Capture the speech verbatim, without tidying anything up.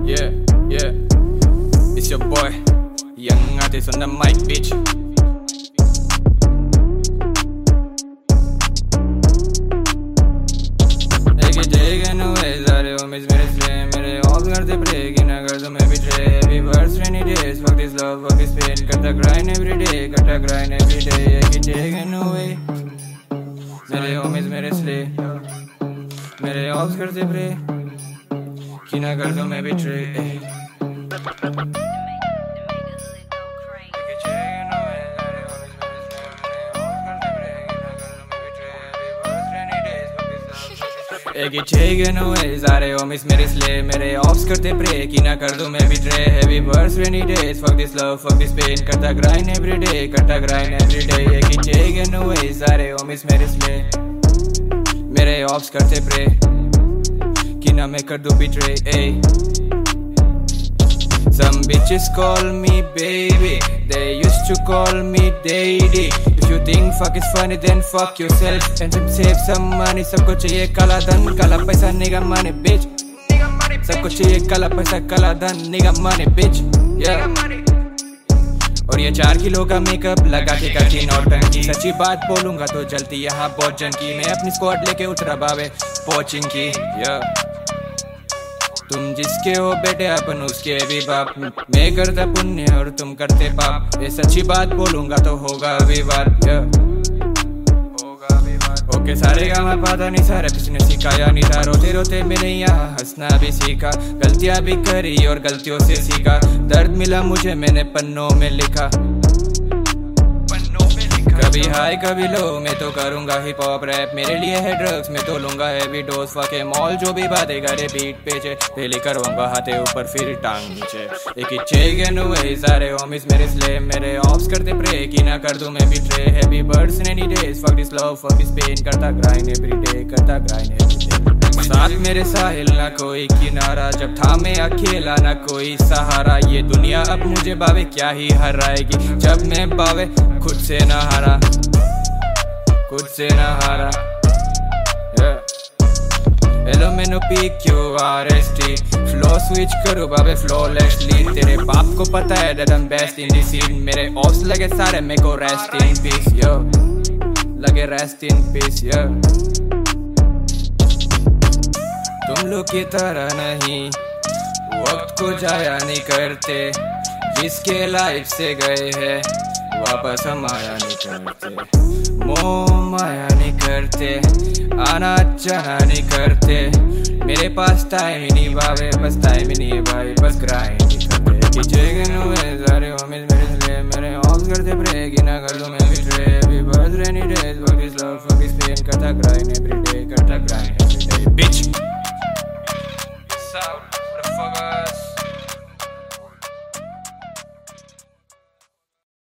Yeah, yeah. It's your boy, young artist on the mic, bitch. Take it, take it away, सारे homies मेरे slay, मेरे off करते break, इन अगर तो मैं betray. Heavy words, rainy days, fuck this love, fuck this pain. करता grind every day, करता grind every day. Take it, take it away, मेरे homies मेरे slay, मेरे off करते break, इन अगर तो मैं betray. एक ही चेगन हुए सारे homies मेरे slay, मेरे offs करते pray कि ना कर दूं मैं betray. Heavy words, rainy days, fuck this love, fuck this pain. करता grind every day, करता grind every day. एक ही चेगन हुए सारे homies मेरे slay, मेरे offs करते pray कि ना मैं कर दूं betray. Ay. Some bitches call me baby, they used to call me daddy. If you think fuck is funny then fuck yourself and save some money. सबको चाहिए काला धन, काला पैसा, nigga money bitch. सबको चाहिए काला पैसा, काला धन, nigga money bitch. Yeah. और ये चार किलो का मेकअप लगा के कठी नौटंकी. सच्ची बात बोलूंगा तो जलती यहाँ बहुत जन की. मैं अपनी स्क्वाड लेके उतरा बावे पोचिंग की. Yeah. तुम जिसके हो बेटे अपन उसके भी बाप. मैं करता पुण्य और तुम करते पाप. ये सच्ची बात बोलूंगा तो होगा विवाद. होगा विवाद. ओके सारे गामा पता नहीं सारा किसने सिखाया नहीं था. रोते रोते मैंने यहाँ हंसना भी सीखा. गलतियां भी करी और गलतियों से सीखा. दर्द मिला मुझे मैंने पन्नों में लिखा. कभी हाई कभी लो मैं तो करूंगा हिप हॉप रैप. मेरे लिए है ड्रग्स मैं तो लूंगा हैवी डोज. फके मॉल जो भी बातें करे बीट पे चे. पहले करवाऊंगा हाथे ऊपर फिर टांग नीचे. एक ही चेगन हुए सारे homies मेरे slay, मेरे ऑफ्स करते प्रे कि ना कर दूं मैं betray. Heavy birds, rainy days, fuck this love, fuck this pain. करता grind every day, करता grind every day. साथ मेरे साहिल ना कोई किनारा. जब था मैं अकेला ना कोई सहारा. ये दुनिया अब मुझे बावे क्या ही हराएगी. जब मैं बावे खुद से ना हारा, खुद से ना हारा. हेलो मैंने P Q R S T. Flow switch करो बाबे फ्लॉलेसली. तेरे बाप को पता है that I'm best in this scene. मेरे ऑफ्स लगे सारे मेरे को रेस्ट इन पीस. यो लगे रेस्ट इन पीस. यो तुम लोग की तरह नहीं वक्त को जाया नहीं करते. जिसके लाइफ से गए हैं वापस हम आया नहीं करते. मोह माया नहीं करते, आना जाना नहीं करते. मेरे पास टाइम ही नहीं बावे, बस टाइम ही नहीं है भाई, बस ग्राइंड ही करते. चेगन हुए सारे homies मेरे slay, मेरे ऑफ करते pray कि ना कर दूं मैं betray. Heavy words, rainy days, fuck this love, fuck this pain. करता grind every day, करता grind every day. Bitch. Peace out, motherfuckers.